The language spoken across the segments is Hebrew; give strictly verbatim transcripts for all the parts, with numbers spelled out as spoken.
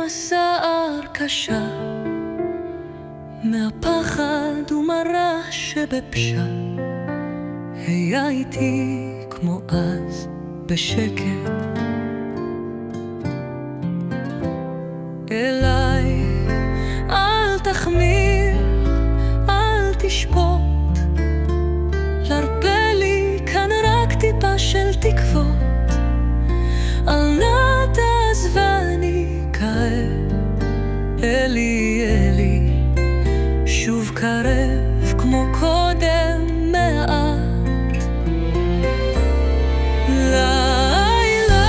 מסע הרכשה מהפחד ומרע שבפשע. היה איתי כמו אז בשקט אליי, אל תחמיר, אל תשפוט, להרבה לי כאן רק טיפה של תקוות. אל נא תעזבני כעת, אלי אלי, שוב קרב כמו קודם מעט. לילה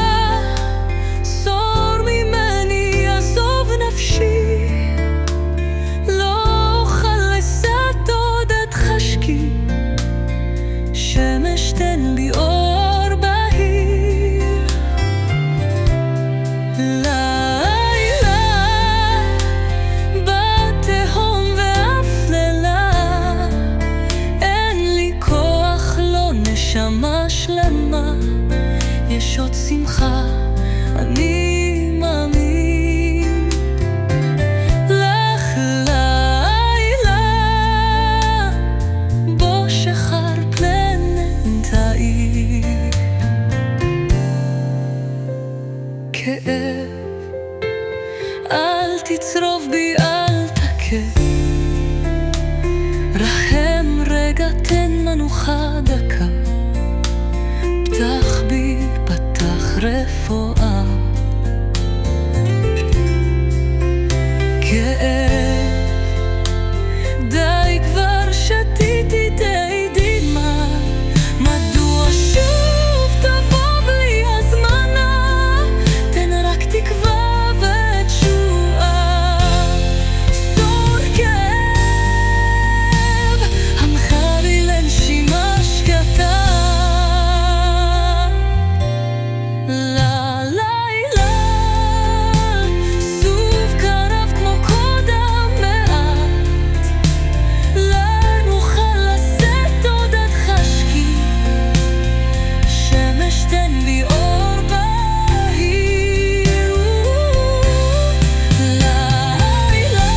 סור ממני, עזוב נפשי, לא אוכל לשאת עוד עד חשקי, שמש תן לי אור בהיר. לילה בתהום ואפללה, אין לי כוח, לא נשמה שלמה, יש עוד שמחה, אני מאמין. לך לילה בו שחר פלנטאי, כאב אל תצרוב בי, אל תכה, רחם רגע, תן מנוחה דקה, פתח בי, פתח רפואה. כאב די כבר שתיתי די דמעה, מדוע שוב תבוא בלי הזמנה, תן רק תקווה ותשועה. סור כאב, עמך לי לנשימה שקטה. ללילה סוף קרב כמו קודם מעט, לא נוכל לשאת עוד עד חשקי, שמש תן לי אור בהיר. לילה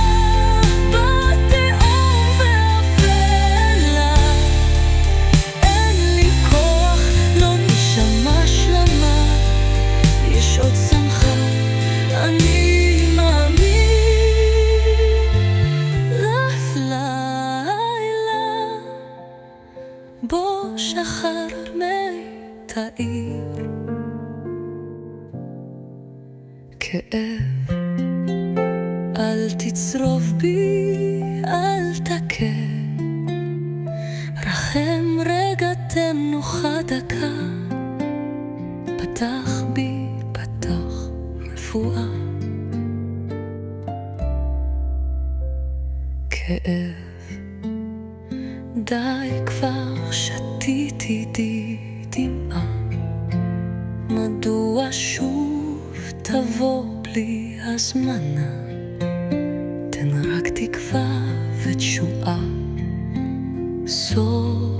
בתהום ואפלה, אין לי כוח, לא נשמה שלמה, יש עוד שמחה, אני מאמין. לך לילה בו שחר מתאיר, כאב אל תצרוב בי, אל תכה, רחם רגע, תן מנוחה דקה, פתח בי, פתח רפואה. כאב די כבר שתיתי די דמעה, מדוע שוב תבוא בלי הזמנה, תן רק תקווה ותשועה. סוף